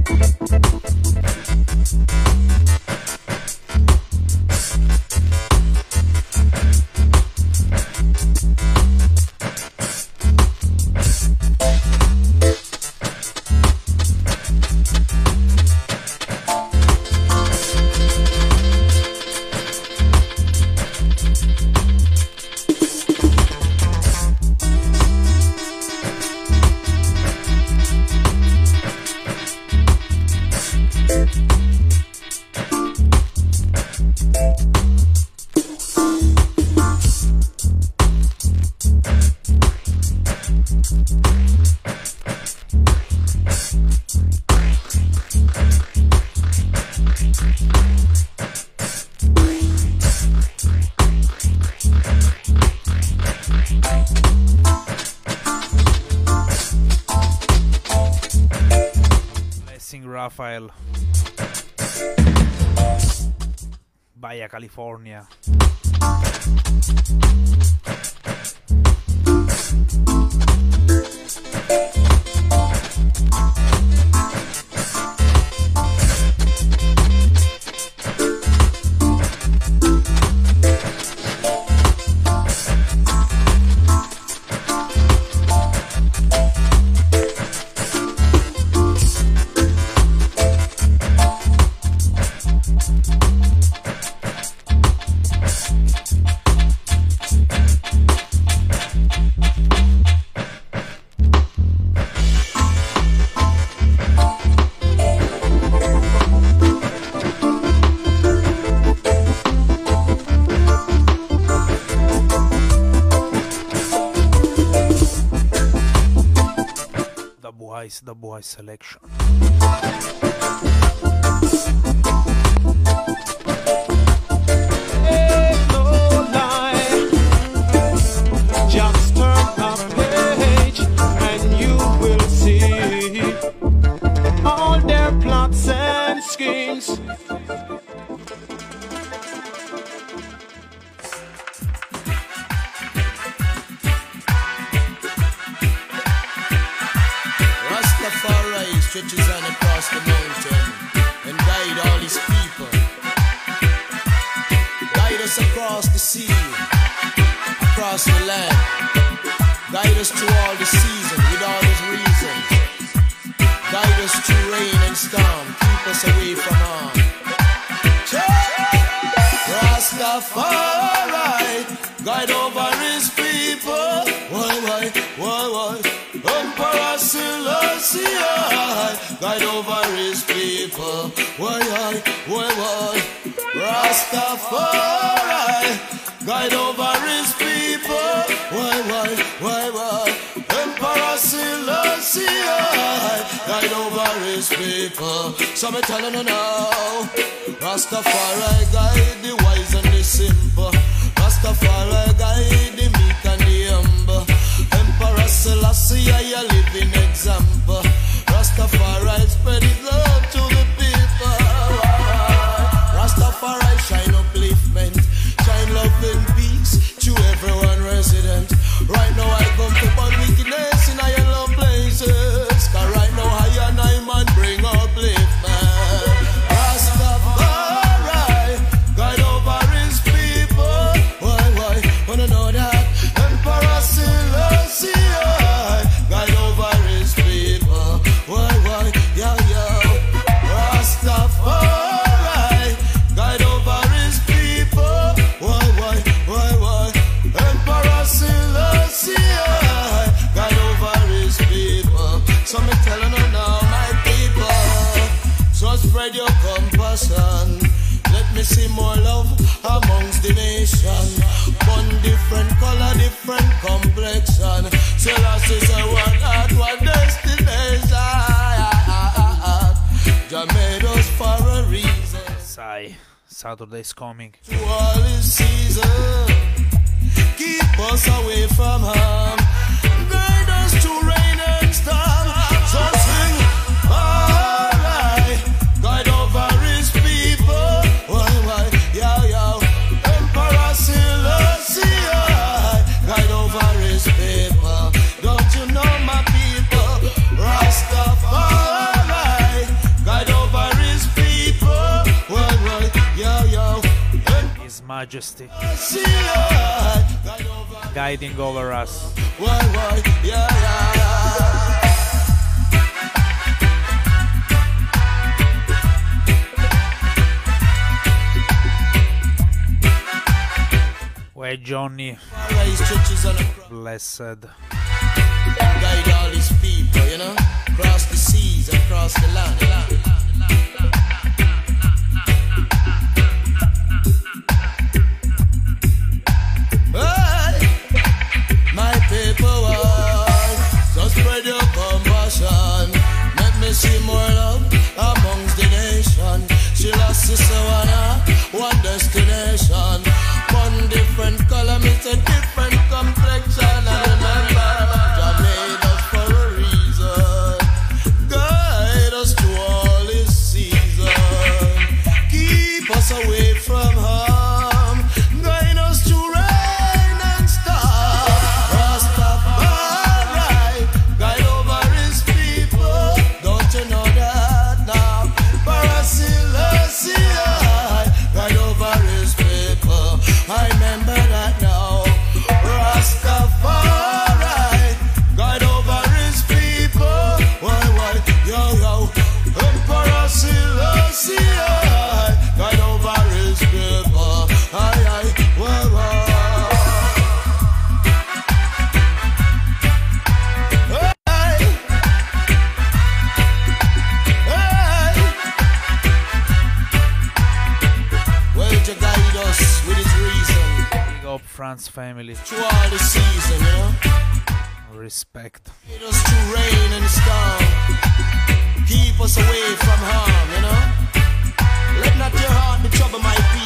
Rafael, Bahia, California. The boy selection. Hey, no lie. Just turn a page and you will see all their plots and schemes. Stretches on across the mountain and guide all his people. Guide us across the sea, across the land. Guide us through all the seasons with all his reasons. Guide us through rain and storm, keep us away from harm. Rastafari, guide over his people. Why, why, why, why? Emperor Selassie, guide over his people. Why, why, why, why? Rastafari, guide over his people. Why, why, why, why? Emperor Selassie, guide over his people. So me telling you now, Rastafari guide the wise and the simple. Rastafari guide the meek and the humble. Emperor Selassie, I a living example. Rastafari spread his love to the people. Rastafari shine upliftment, shine love and peace to everyone resident. Right now I come to burn wickedness in our low places. Cause right now I and I man bring upliftment. Rastafari guide over his people. Why, why, wanna know that? compassion. Let me see more love amongst the nation. One different color, different complexion. Selassie say one heart, one destination. Jah made us for a reason. Sigh, Saturday's coming. To all his season, keep us away from harm. Guide us to rain and storm. So sing, alright. Guide over his people. Why, why, yo, yo. Emperor Selassie, guide over his people. Don't you know my people? Rastafari, guide over his people. Why, why, yo, yo. His Majesty guiding over us. Why, why, yeah, yeah, yeah. Where Johnny, blessed. Guide all his people, you know, across the seas, across the land. Hey, my people, just spread your compassion. Let me see more love amongst the nation. She lost sister one, one destination. One different color, meets a different complexion. And remember, Jah made us for a reason. Guide us to all his season. Keep us away from harm. Guide us to rain and storm. Rastafari, guide over his people. Don't you know that now? Emperor Selassie, guide over his people. I remember that now. Rastafari, guide over his people. Why, why, yo, yo. Emperor Selassie, guide over his people. Aye, aye, why, why. Hey, hey. Well, to guide us with his reason. Big up France family. To all the season, you know. Respect. Lead us to rain and storm. Keep us away from harm, you know. Let not your heart be troubled, my people.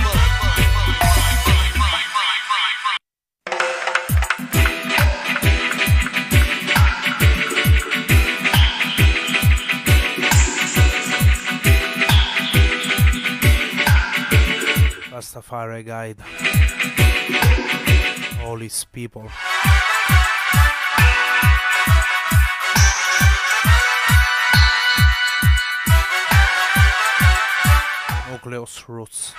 Rastafari guide all his people. Nucleus roots.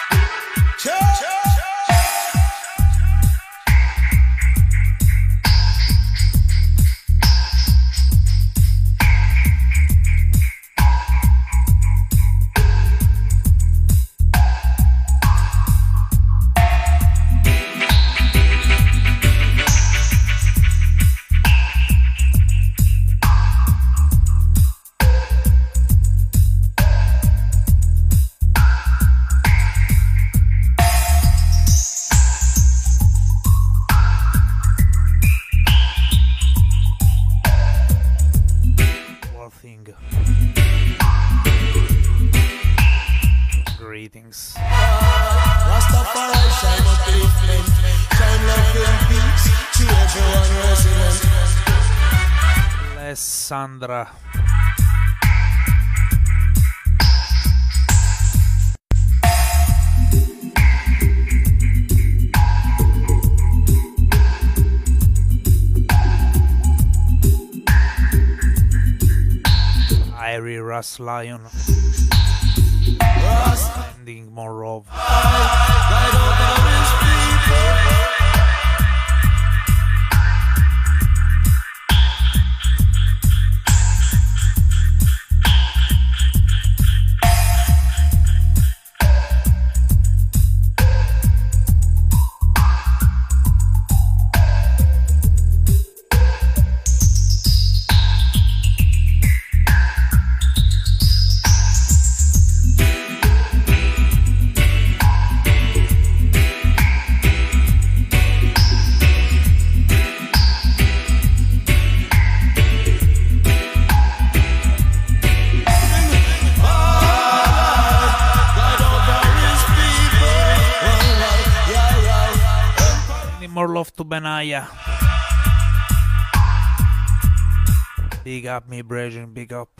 Greetings. Rastafari shine upliftment, shine love and peace to everyone resident. Alessandra. Irie Russ Lion. Ending more of. Guide over his people. left to Benaya. Big up me, brethren, big up.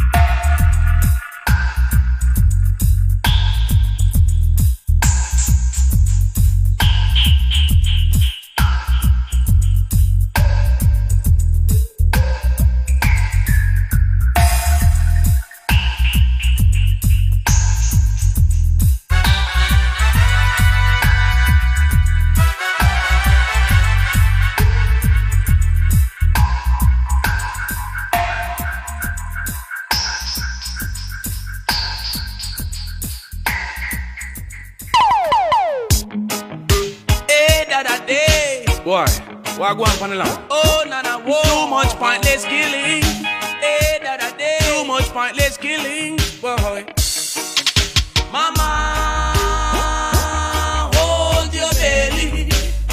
Boy, what go on on the land? Oh, nana, whoa. Too much pointless killing. Hey, da da day. Too much pointless killing. Boy. Mama, hold your belly.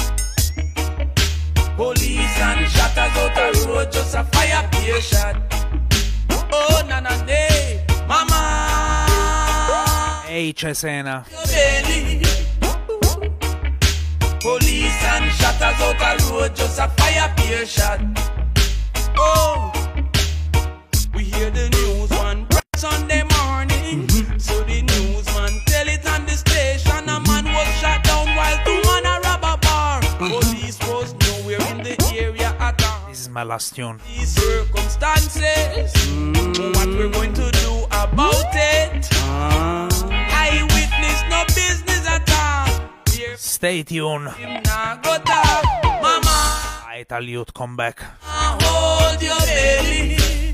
Police and shatters out the road, just a fire peer shot. Oh, nana, day. Mama, Ehi, Cesena. your belly. Police and shatters out the road, just a fire peer shot. Oh, we hear the news one bright Sunday morning. Mm-hmm. So the newsman tell it on the station. A man was shot down while two man a rob a bar. Mm-hmm. Police was nowhere in the area at all. This is my last tune. These circumstances, mm-hmm. what we're going to do about it? Uh. I witness no business at all. Stay tuned. I tell you to come back. Hold your belly.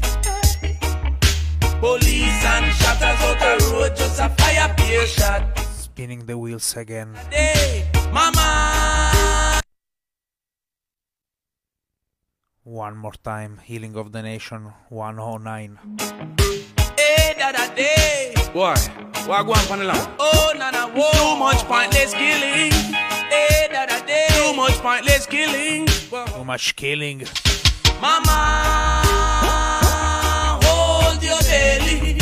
Police and shatters out the road, just a fire peer shot. Spinning the wheels again. Hey, mama. One more time. Healing of the Nation one oh nine. Hey, da da day. Boy, what go on on the land? Oh, nana, whoa. Too much pointless killing. Hey, da da day. Too much pointless killing. Too much killing. Mama, hold your belly.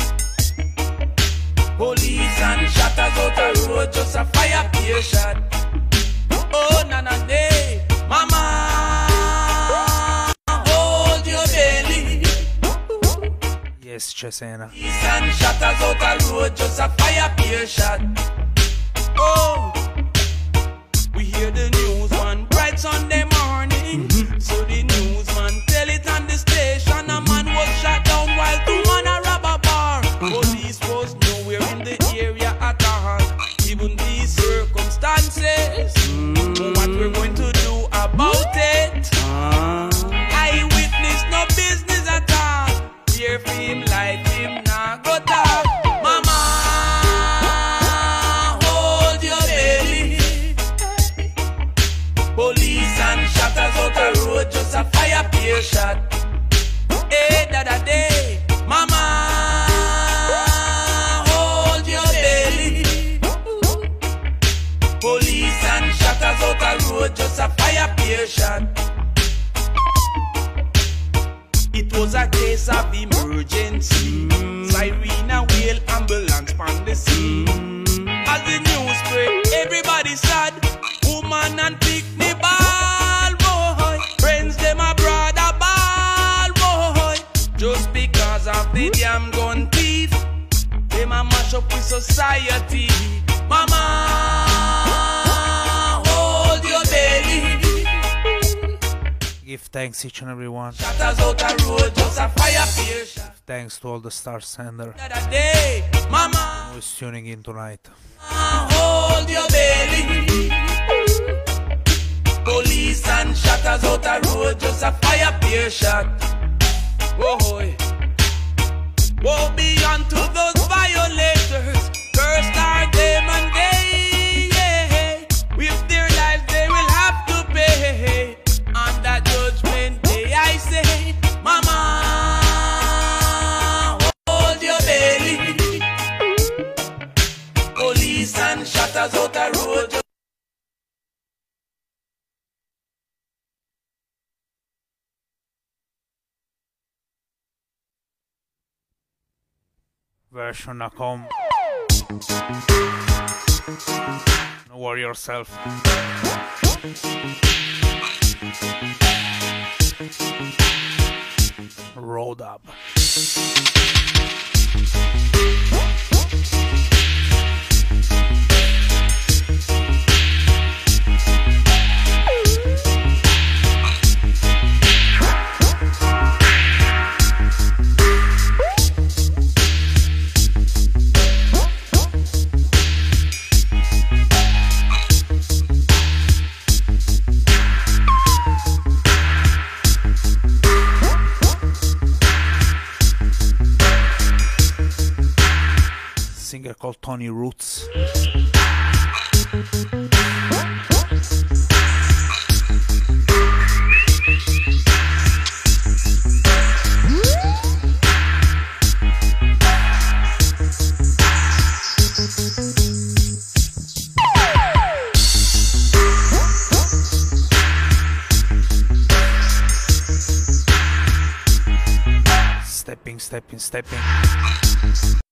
Police and shatters out the road, just a fire peer shot. Oh, nana, day. Mama, hold your belly. Yes, Cesena. Police and shatters out the road, just a fire peer shot. Oh, we hear the news one bright Sunday morning. Mm-hmm. So the newsman tell it on the station. A man was shot down while two man a rob a bar. Mm-hmm. Police was nowhere in the area at all. Even these circumstances, mm-hmm. what we're going to do about it? Uh. I witness no business at all. Hear for him like him nah go talk. Mama, hold your belly. Police and shatters out the road, just a fire peer shot. Hey, da da day. Mama, hold your belly. Police and shatters out the road, just a fire peer shot. It was a case of emergency. Mm. Siren and wheel ambulance on the scene. Mm. As the news spread, everybody sad. Woman and picnic ball, boy. Friends them abroad a ball, boy. Just because of the damn gun thief, them a mash up with society. Mama, hold your belly. Give thanks each and every one. Shatters out the road, just a fire peer shot. Thanks to all the Star Sender day, Mama, who is tuning in tonight. Hold your belly. Police and shatters out the road, just a fire peer shot. Oh, hoy. Woe be unto those violators. Cursed are them and they, yeah. With their lives they will have to pay. On that judgment day I say, Mama, hold your belly. Police and shatters out the road. Version dot com. Don't worry yourself. Road up. Singer called Tony Roots. Stepping, stepping, stepping.